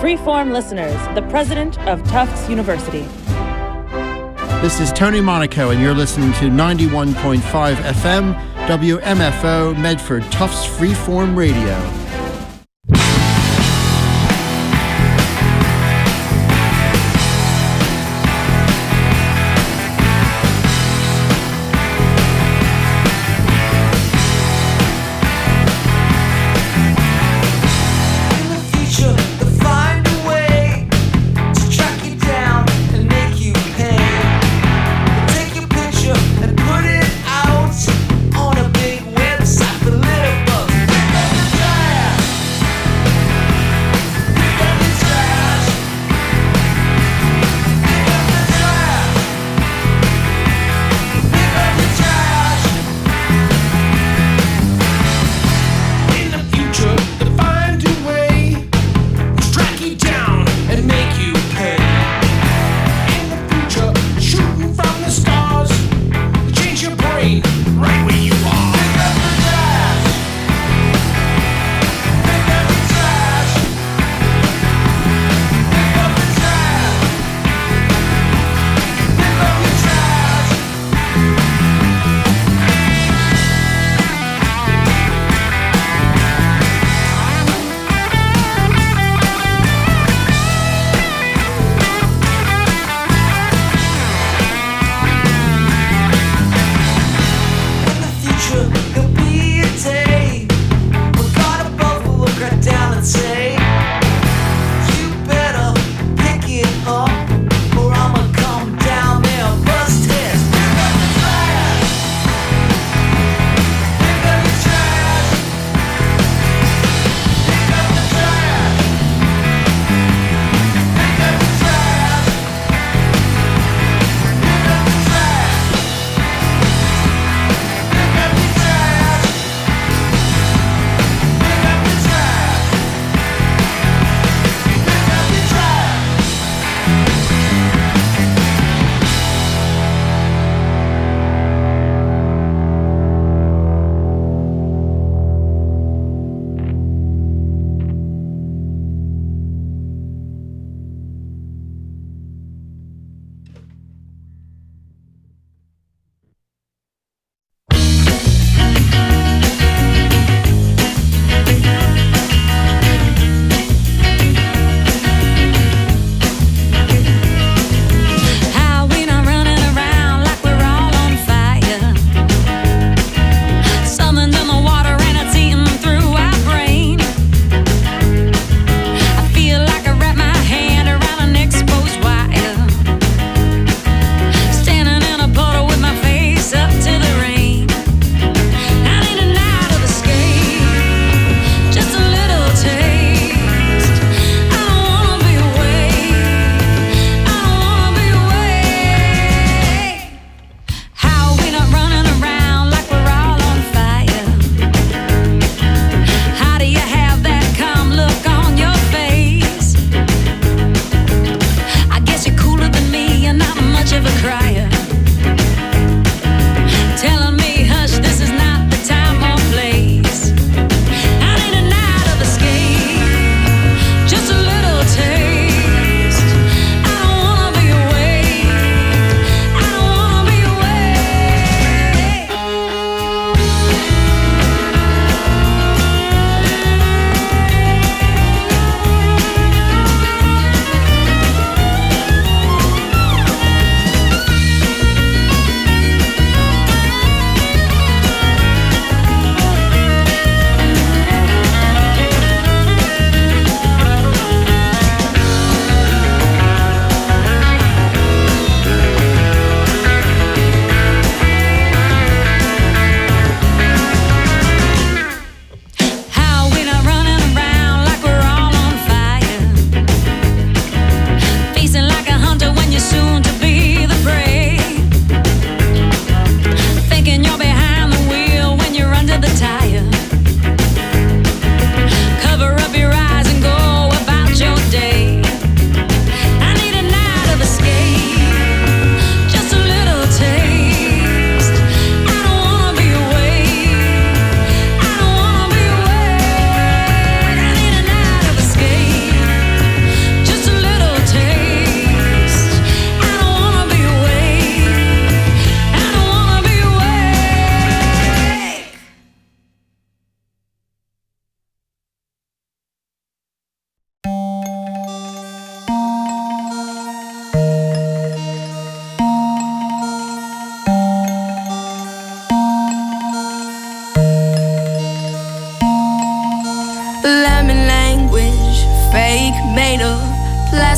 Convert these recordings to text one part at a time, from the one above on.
Freeform listeners, the president of Tufts University. This is Tony Monaco, and you're listening to 91.5 FM, WMFO, Medford, Tufts Freeform Radio. Put it out on a big website for little bucks.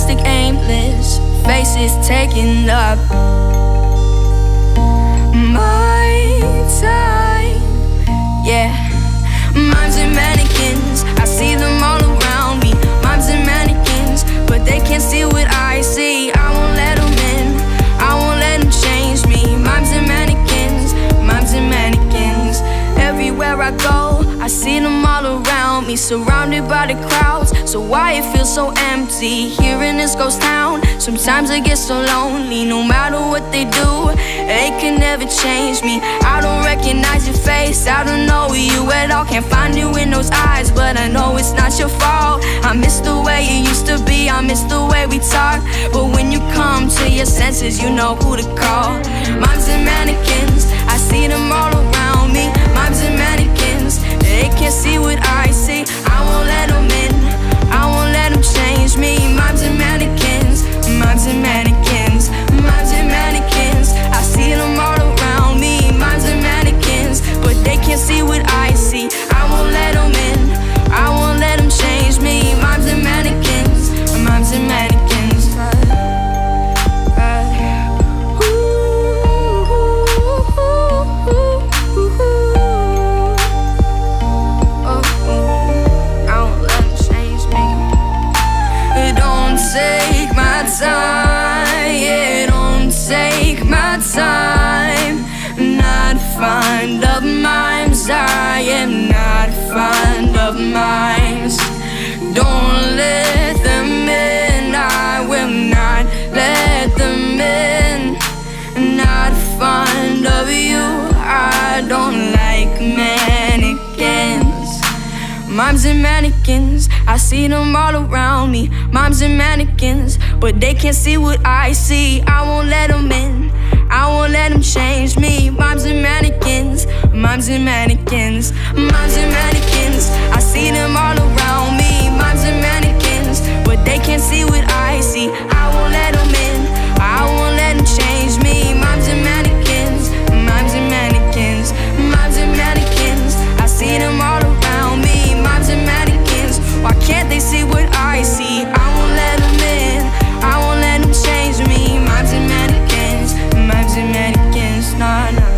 plastic aimless, faces taking up my time, yeah. Mimes and mannequins, I see them all around me. Mimes and mannequins, but they can't see what I see. I won't let them in, I won't let them change me. Mimes and mannequins, mimes and mannequins. Everywhere I go, I see them all around me, surrounded by the crowds. So why it feels so empty here in this ghost town? Sometimes I get so lonely. No matter what they do, they can never change me. I don't recognize your face, I don't know you at all. Can't find you in those eyes, but I know it's not your fault. I miss the way it used to be, I miss the way we talk. But when you come to your senses, you know who to call. Mimes and mannequins, I see them all around me. Mimes and mannequins, they can't see what I see. I won't let them in, I won't let them change me. Mimes and mannequins, mimes and mannequins, mimes and mannequins. I see them all around me. Mimes and mannequins, but they can't see what I see. I won't let them in, I won't let them change me. Mimes and mannequins, mimes and mannequins. Take my time, yeah, don't take my time. Not fond of mimes, I am not fond of mimes. Don't let them in, I will not let them in. Not fond of you, I don't like mannequins. Mimes and mannequins, I see them all around me. Mimes and mannequins, but they can't see what I see. I won't let them in, I won't let them change me. Mimes and mannequins, mimes and mannequins, mimes and mannequins. I see them all around me. Mimes and mannequins, but they can't see what I see. I won't let them in, I won't let them change me. Mimes and mannequins, mimes and mannequins, mimes and mannequins. I see them all around me. Mimes and mannequins, why can't they see what I see? I won't let them in, I won't let them change me. Mimes and mannequins, mimes and mannequins, nah, nah.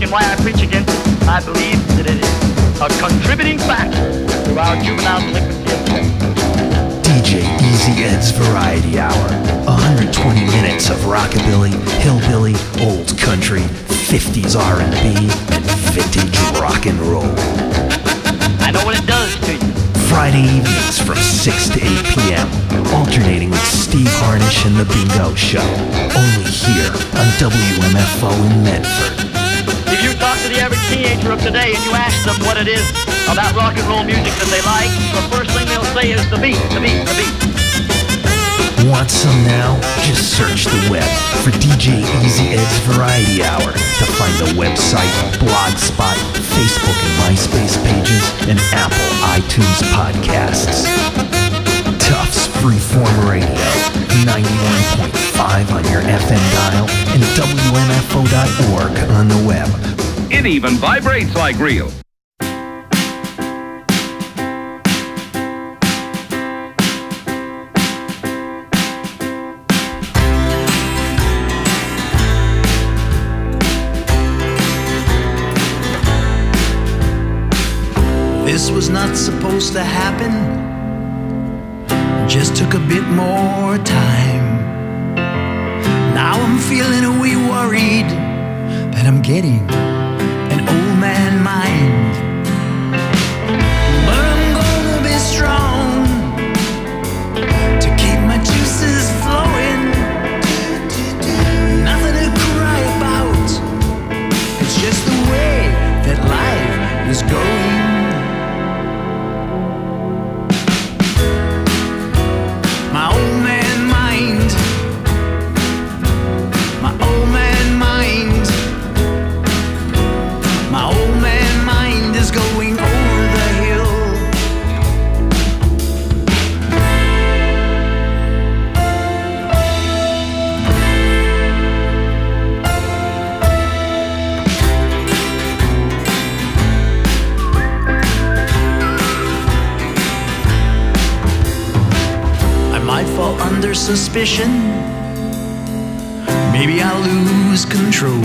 and why I preach against it. I believe that it is a contributing factor to our juvenile delinquency epidemic. DJ Easy Ed's Variety Hour. 120 minutes of rockabilly, hillbilly, old country, 50s R&B, and vintage rock and roll. I know what it does to you. Friday evenings from 6 to 8 p.m. Alternating with Steve Harnish and The Bingo Show. Only here on WMFO in Medford. If you talk to the average teenager of today and you ask them what it is about rock and roll music that they like, the first thing they'll say is the beat, the beat, the beat. Want some now? Just search the web for DJ Easy Ed's Variety Hour to find the website, Blogspot, Facebook and MySpace pages, and Apple iTunes podcasts. Tufts Freeform Radio, 91.5 on your FM dial and WMFO.org on the web. It even vibrates like real. This was not supposed to happen, just took a bit more time. Now I'm feeling a wee worried that I'm getting an old man mind. But I'm gonna be strong to keep my juices flowing. Nothing to cry about, it's just the way that life is going. My old man mind, my old man mind, my old man mind is going over the hill. I might fall under suspicion, maybe I'll lose control,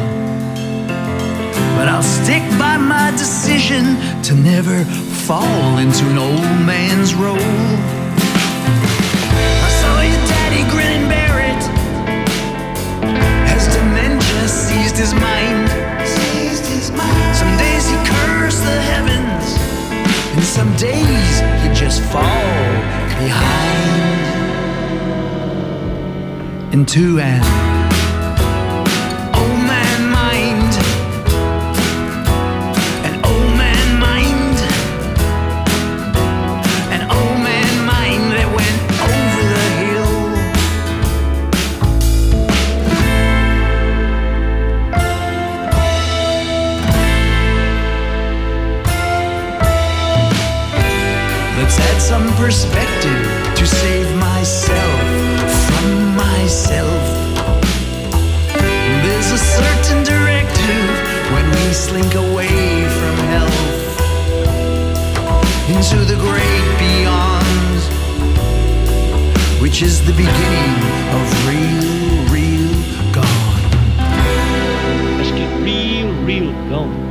but I'll stick by my decision to never fall into an old man's role. I saw your daddy grin and bear it as dementia seized his mind. Some days he cursed the heavens, and some days he'd just fall behind into an old man mind, an old man mind, an old man mind that went over the hill. Let's add some perspective to save myself from myself. There's a certain directive when we slink away from health into the great beyond, which is the beginning of real gone. Let's get real going.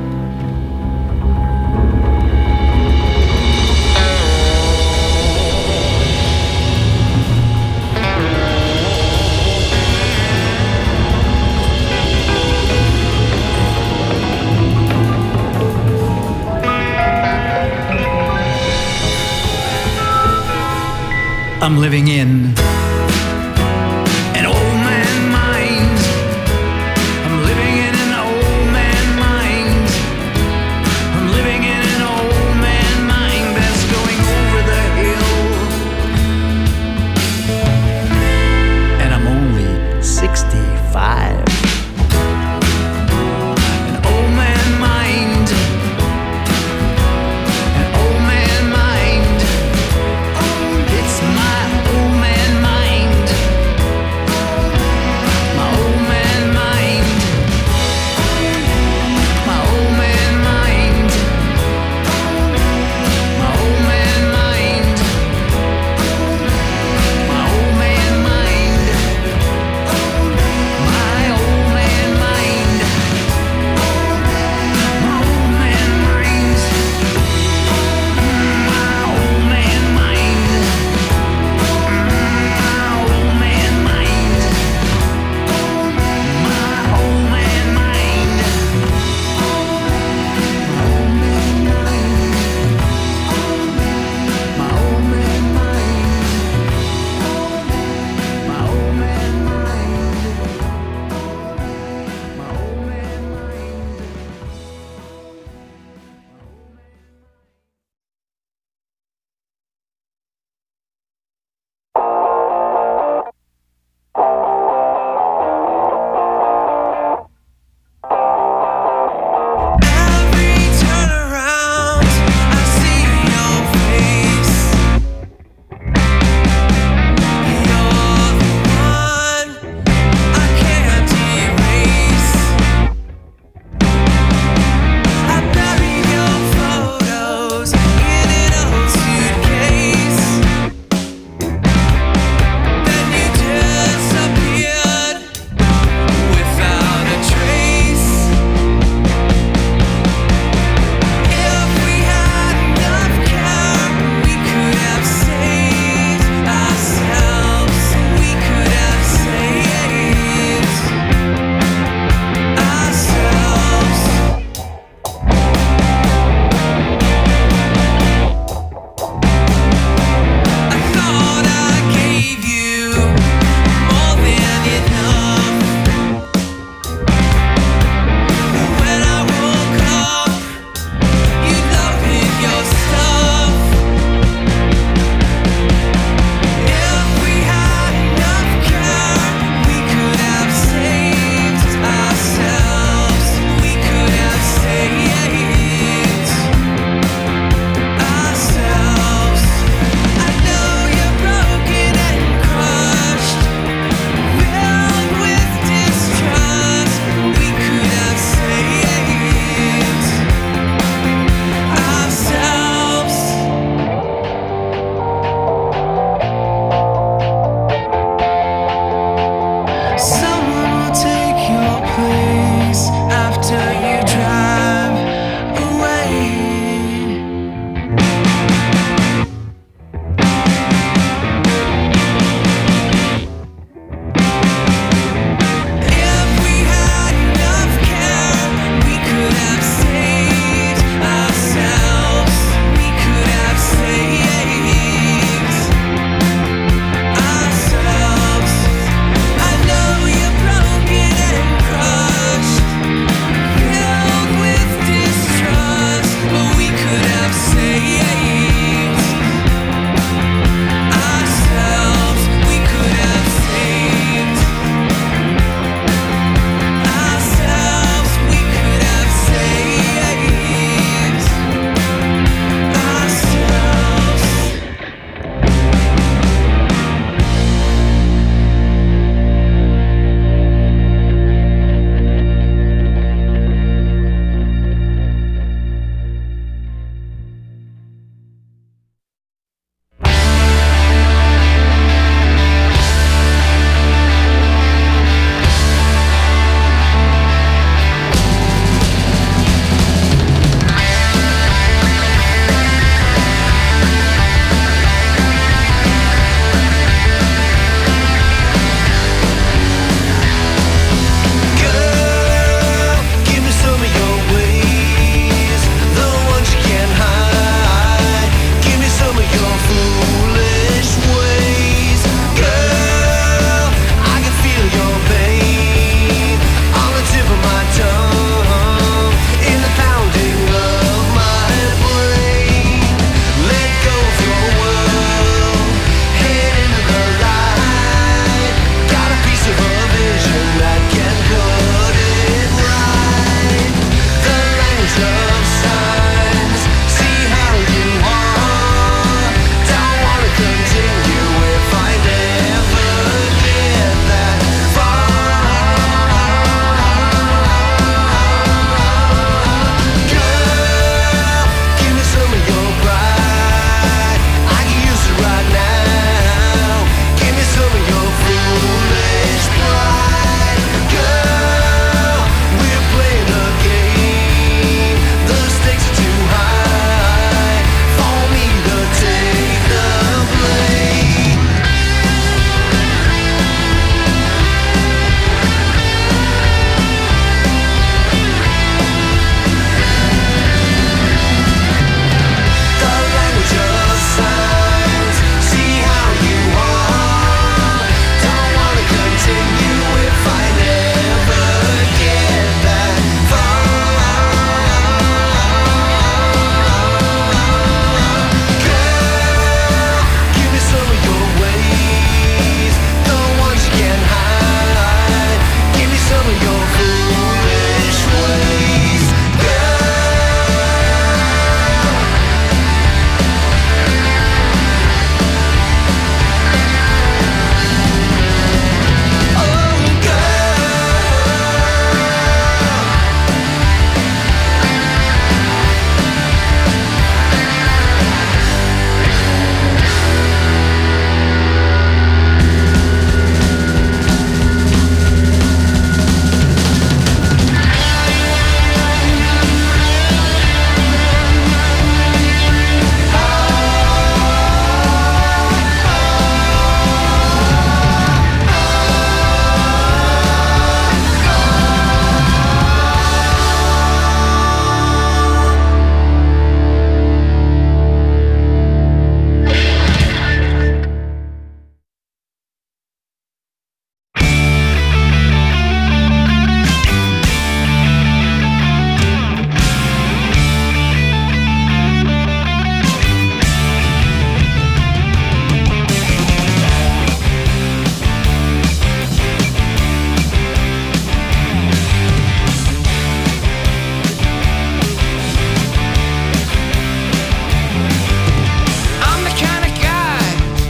I'm living in an old man mind. I'm living in an old man mind. I'm living in an old man mind that's going over the hill. And I'm only 65. An old man mind. An old man mind. It's my old man mind.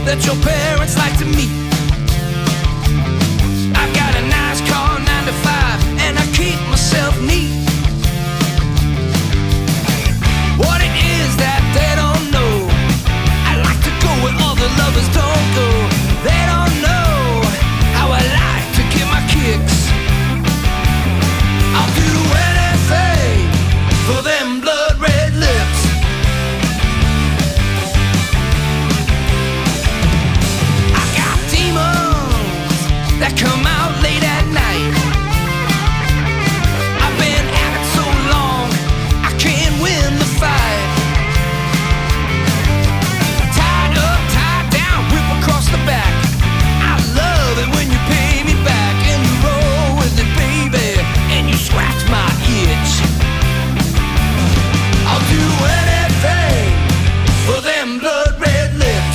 that your parents like to meet. I got a nice car, 9 to 5, and I keep myself neat. What it is that they don't know, I like to go where other lovers don't go. They don't know how I like to get my kicks. I'll do anything for them blood red lips. I got demons that come out late at night. I've been at it so long, I can't win the fight. Tied up, tied down, whip across the back. I love it when you pay me back and you roll with it, baby, and you scratch my itch. I'll do anything for them blood red lips.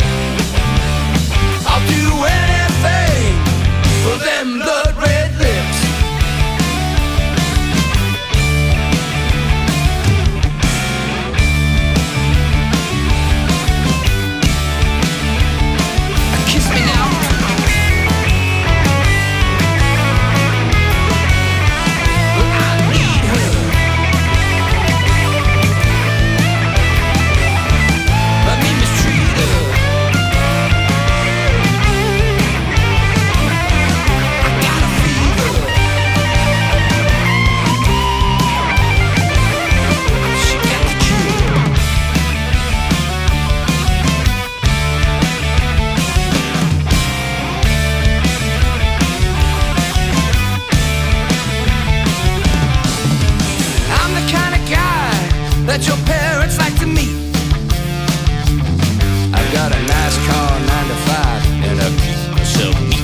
I'll do anything for them blood red lips. Kiss me now. I need her. Let me mistreat her. I got a fever. She got the cure. I'm the kind of guy that your parents like to meet. I've got a nice car, 9 to 5, and I keep myself neat.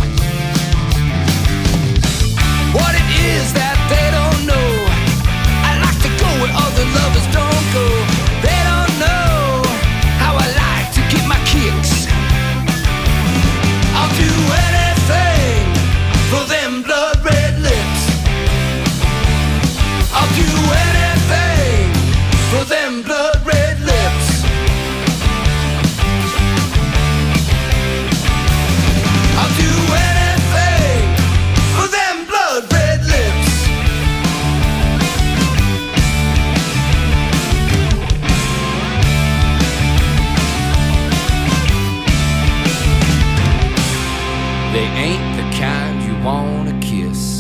What it is that they don't know, I like to go where other lovers don't go. They don't know how I like to get my kicks. I'll do anything for them blood red lips. I'll do anything for them blood red lips. I'll do anything for them blood red lips. They ain't the kind you wanna kiss.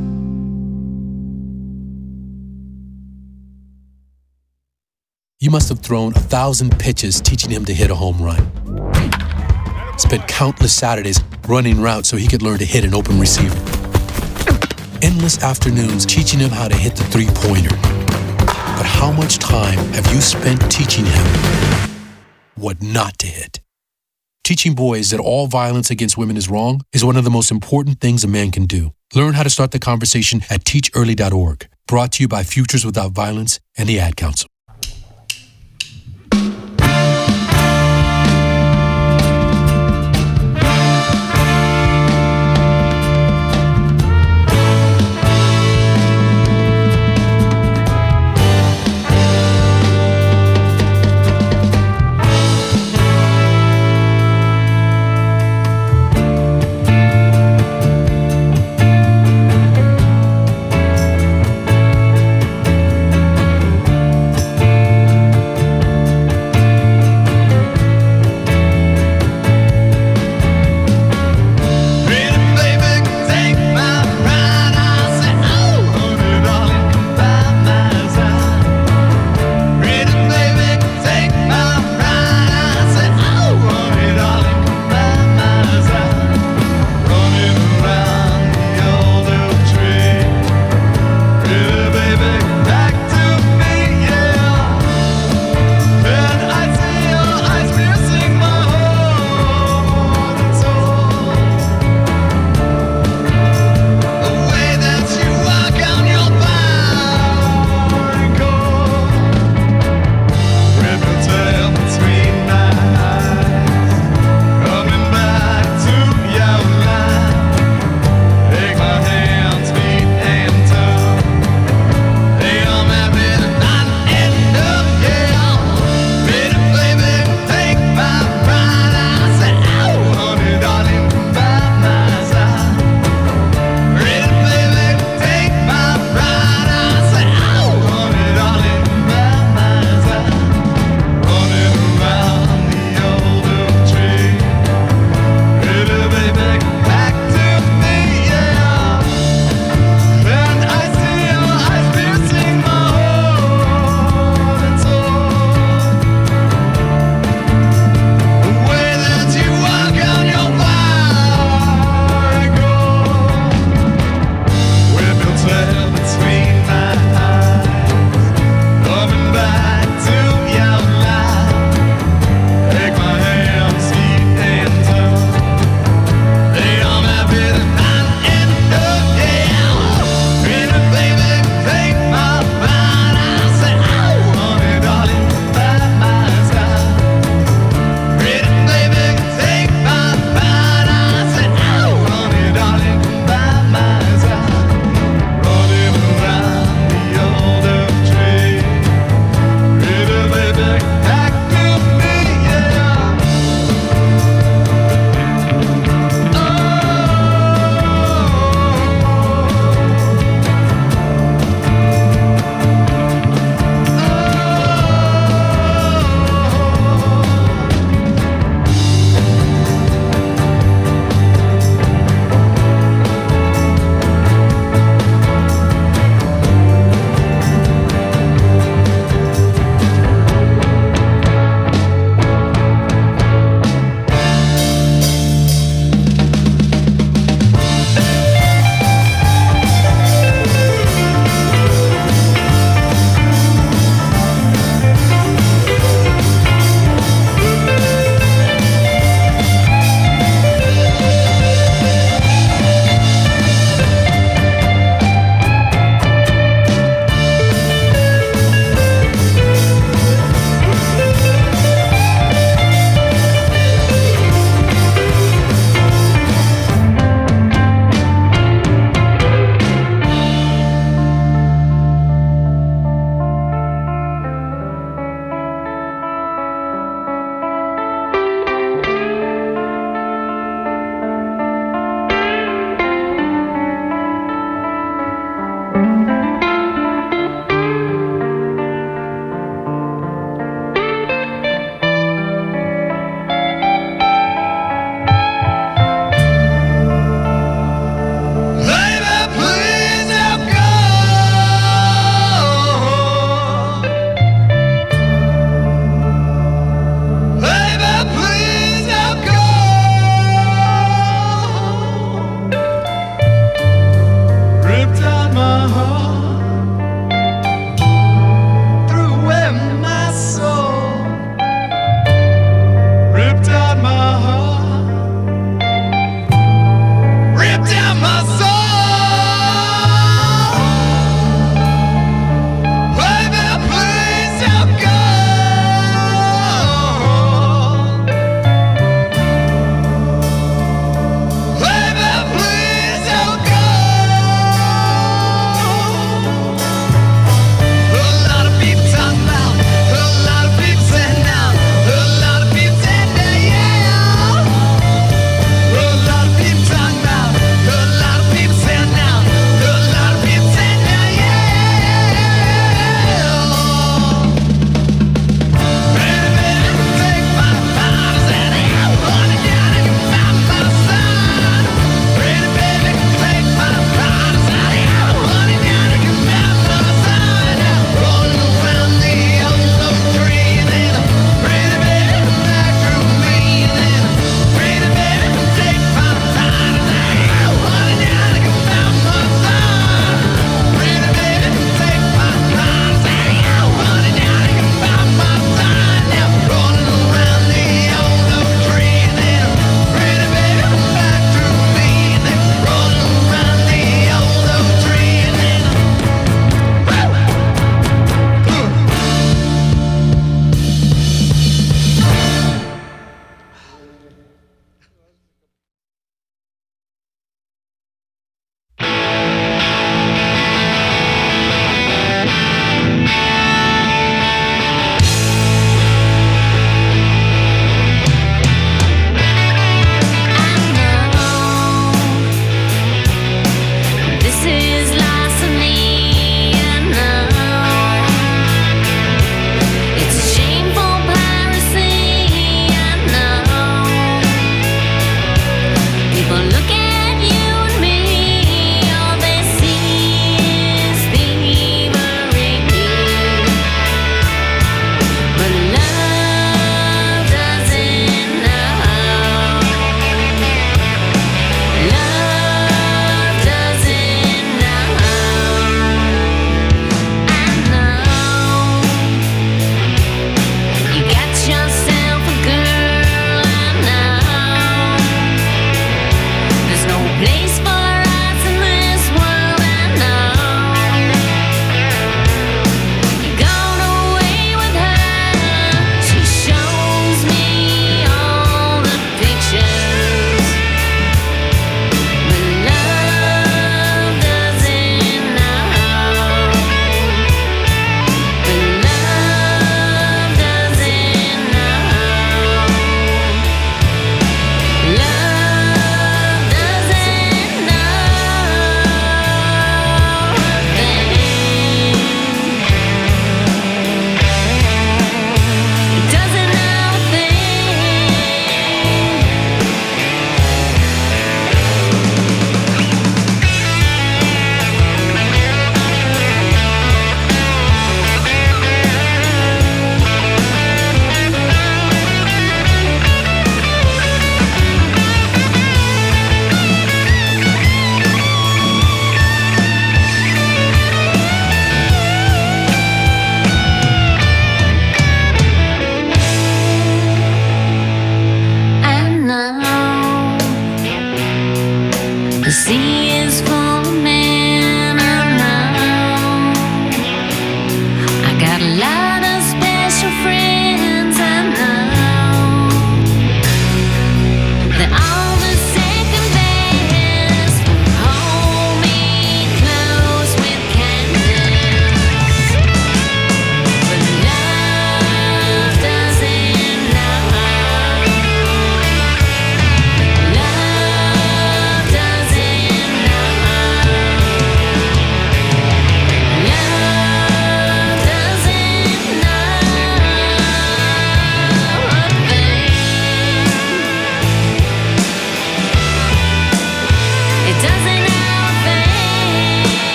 You must have thrown 1,000 pitches teaching him to hit a home run. Spent countless Saturdays running routes so he could learn to hit an open receiver. Endless afternoons teaching him how to hit the three-pointer. But how much time have you spent teaching him what not to hit? Teaching boys that all violence against women is wrong is one of the most important things a man can do. Learn how to start the conversation at teachearly.org. Brought to you by Futures Without Violence and the Ad Council.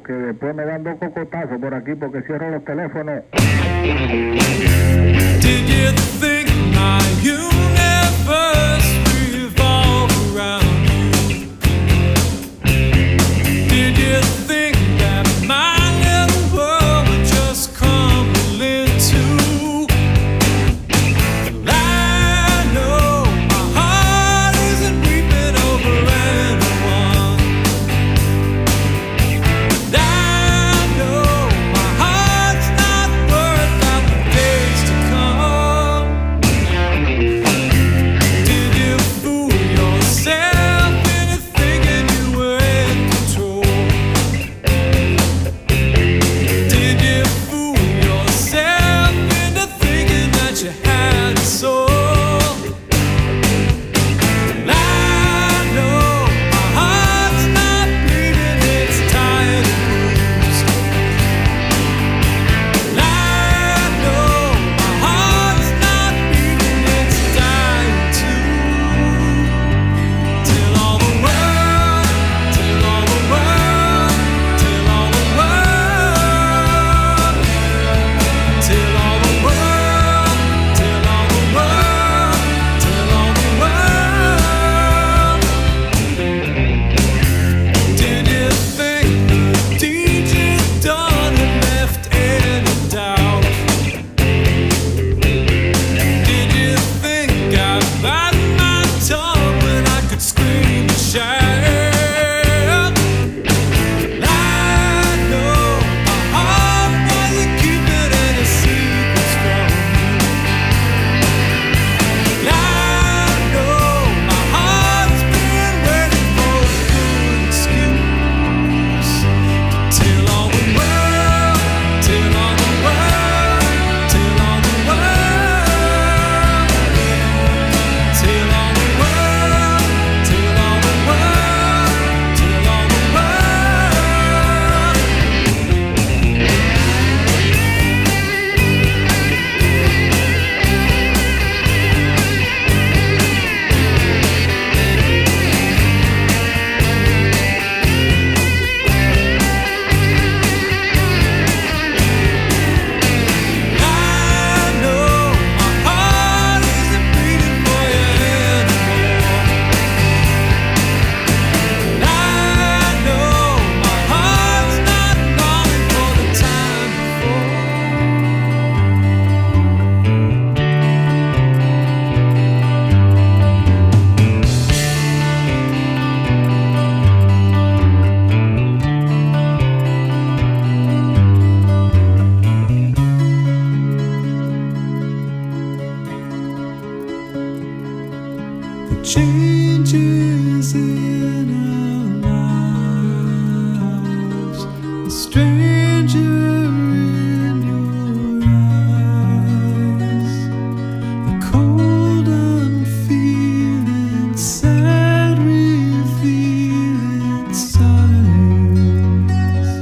que después me dan dos cocotazos por aquí porque cierro los teléfonos. Did you think my universe revolved around you? Did you think that my little world would just crumble into? I know my heart isn't weeping over anyone. I know my heart's not worried about the days to come. Did you fool yourself into thinking you were in control? Did you fool yourself into thinking that you had a soul? I know my heart's not bleeding, it's tired and bruised. I know my heart's not beating, it's dying too. Till all the world, till all the world, till all the world, till all the world, till all the world, till all the world. Did you think the deed you'd done had left any doubt? Did you think I'd bite my tongue when I could scream and shout? I know my heart wasn't keeping any secrets from me. I know my heart's been waiting for a good excuse. Till all the world, till all the world, till all the world, till all the world, till all the world, till all the world. I know my heart isn't beating for you anymore. I know my heart's not longing for the time the changes in our lives, the stranger in your eyes, the cold unfeeling, sad revealing signs,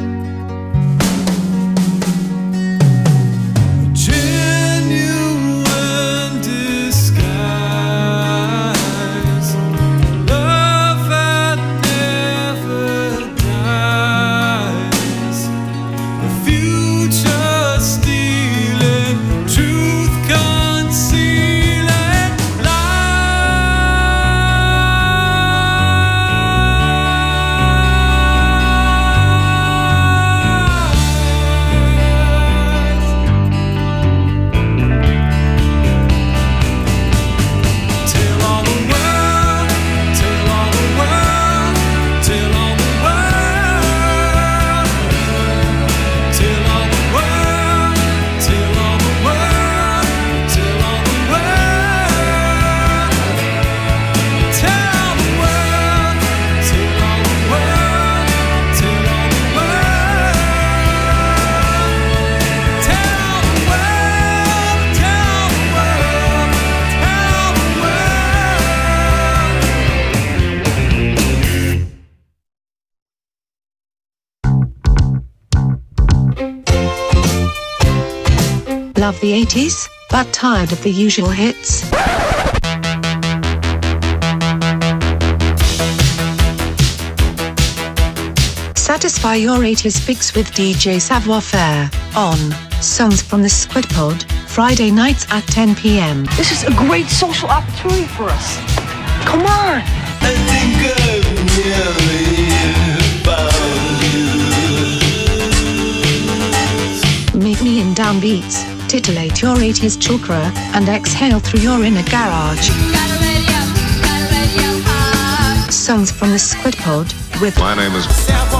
a genuine disguise. Love that never dies. The future stealing, truth concealing lies. Till all the world, till all the world, till all the world, till all the world, till all the world, till all the world, tell the world, till all the world, till all the world, tell the world, tell the world, tell the world. Love the 80s, but tired of the usual hits? Satisfy your 80s fix with DJ Savoir Faire on Songs from the Squid Pod, Friday nights at 10 p.m. This is a great social opportunity for us. Come on. I think I've nearly found you. Meet me in downbeats, titillate your 80s chakra, and exhale through your inner garage. Songs from the Squid Pod with my name is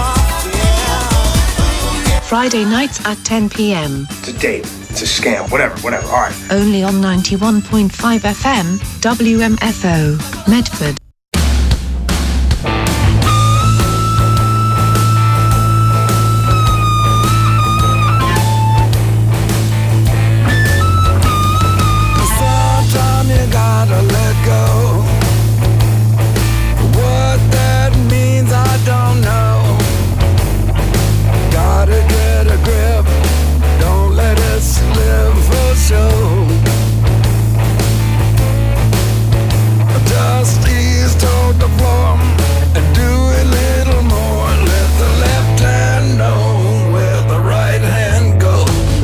Friday nights at 10 p.m. It's a date, it's a scam, whatever, all right. Only on 91.5 FM, WMFO, Medford. Sometimes you gotta let go. What that means, I don't know. Gotta get a grip, don't let it slip for sure. Just ease toward the floor and do a little more. Let the left hand know where the right hand goes.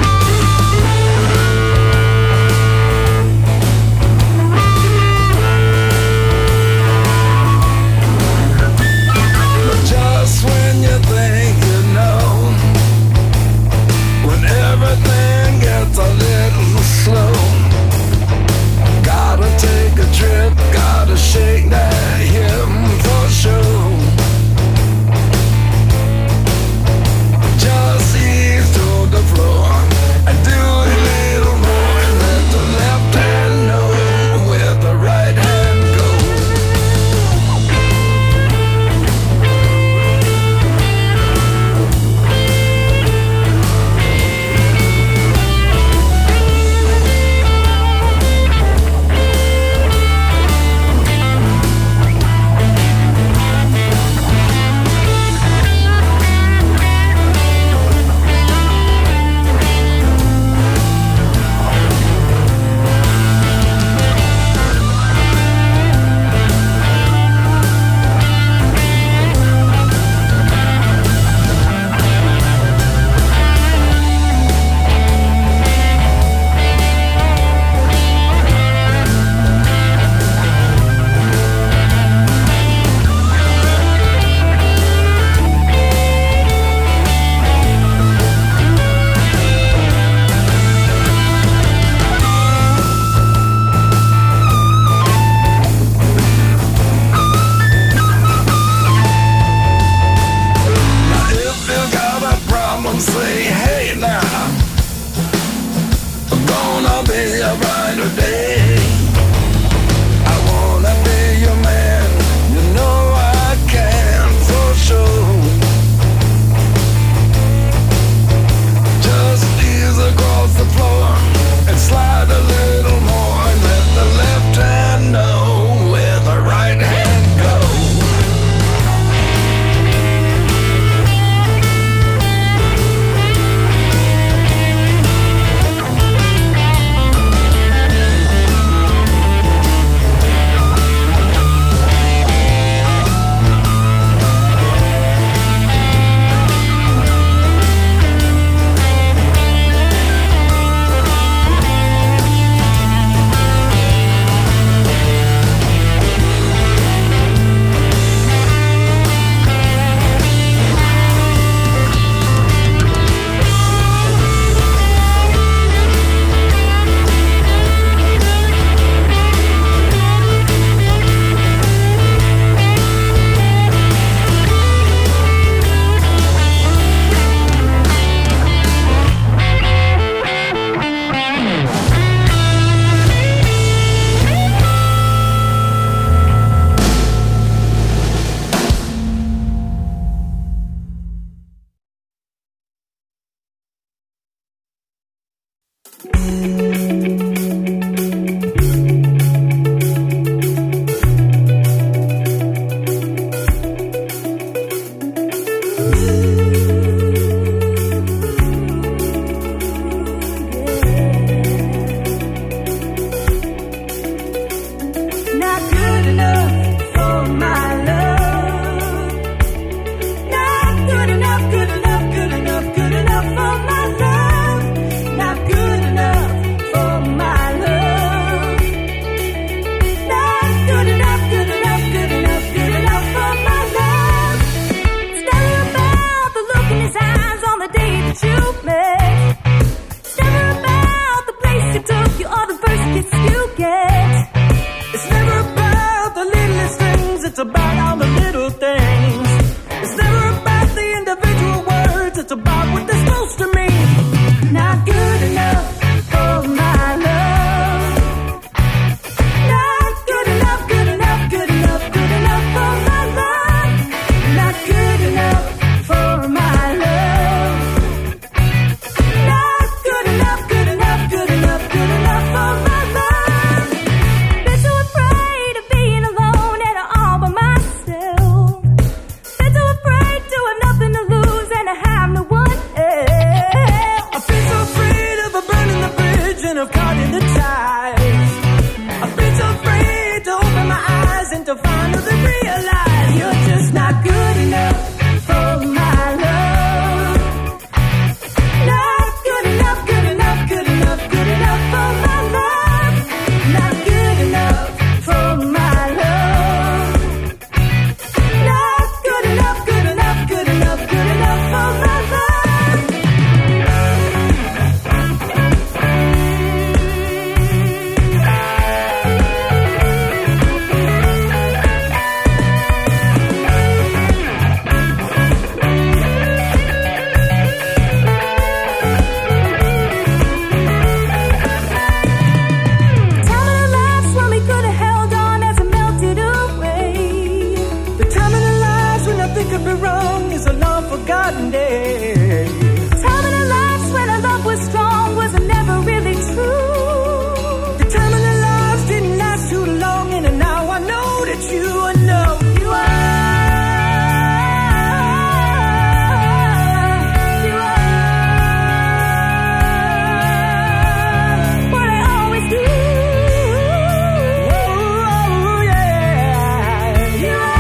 Just when you think you know, when everything gets a little slow, gotta take a trip, gotta shake that hip for sure. Just ease to the floor and do a little more. Let the left hand know where the right hand goes. Say, hey now, I'm gonna be a brighter day. I wanna be your man, you know I can for sure. Just ease across the floor and slide a little more and let the left hand know where the right hand goes. caught in the ties. I've been so afraid to open my eyes and to finally realize you're just not good enough for my love. Not good enough, good enough, good enough, good enough for my love. Not good enough for my love. Not good enough, good enough, good enough, good enough for my love. Forgotten day. Time in our lives when our love was strong was never really true. The time in our lives didn't last too long, and now I know that you know you are what I always do. Oh, yeah. You are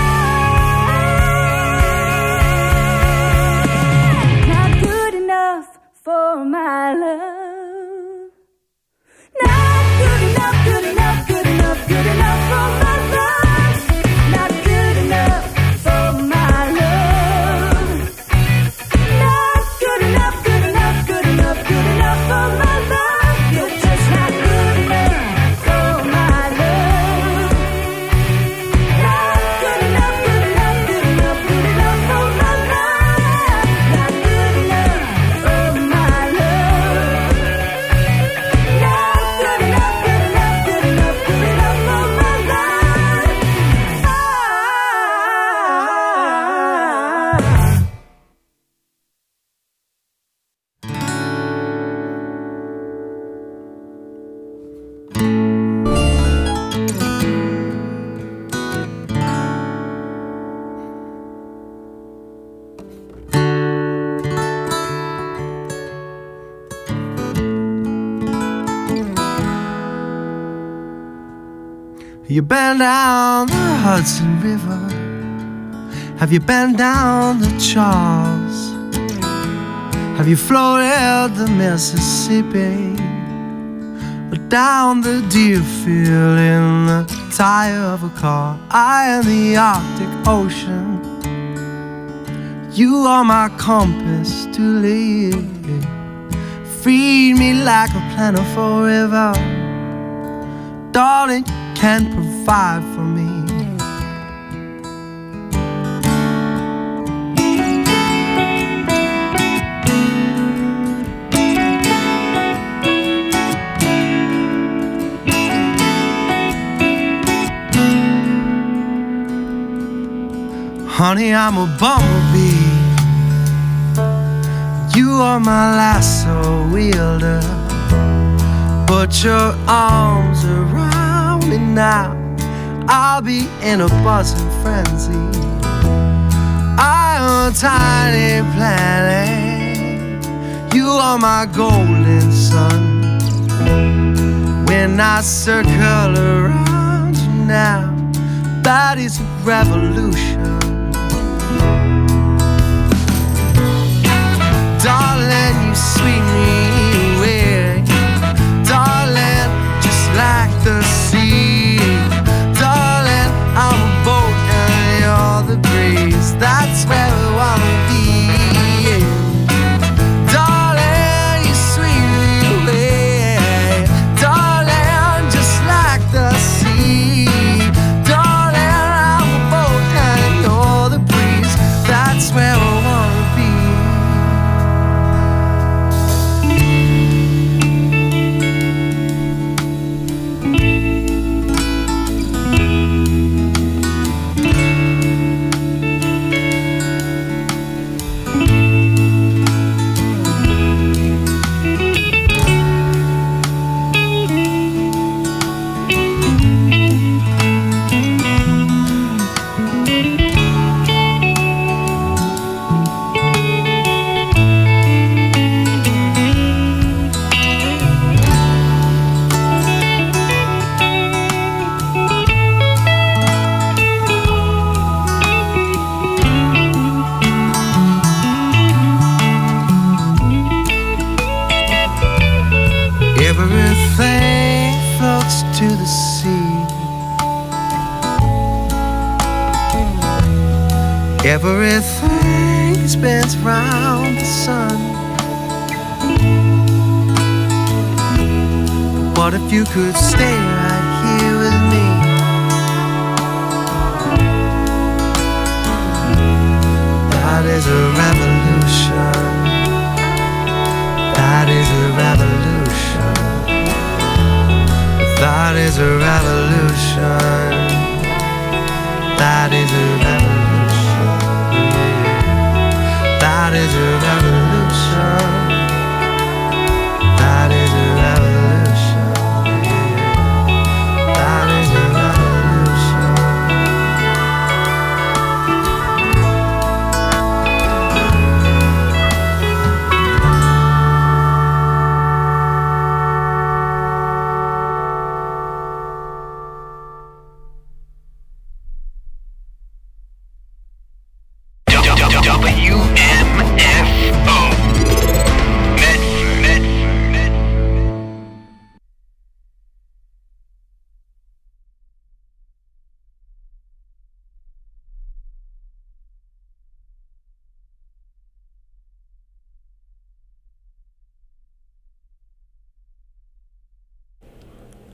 for my love. Not good enough, good enough, good enough, good enough for my love. Not good enough for my love. Not good enough, good enough, good enough, good enough for my love. You're just not good enough for my love. Not good enough, good enough, good enough, good enough for my love. Not good enough for my love. Not good enough, good enough, good enough, good enough for my love. You been down the Hudson River? Have you been down the Charles? Have you floated the Mississippi? Or down the Deerfield in the tire of a car? I in the Arctic Ocean. You are my compass to lead. Feed me like a plentiful river. Darling, can provide for me. Honey, I'm a bumblebee. You are my lasso wielder. Put your arms around me now. I'll be in a buzzing frenzy. I'm a tiny planet. You are my golden sun. When I circle around you now, that is a revolution. Darling, you sweep me away. Darling, just like the sea. Darling, I'm a boat and you're the breeze. That's where we wanna be. Darling, you sweep me away. Darling, just like the sea. Darling, I'm a boat and you're the breeze. That's where we wanna be. Everything spins round the sun. What if you could stay right here with me? That is a revolution. That is a revolution. That is a revolution. That is a revolution.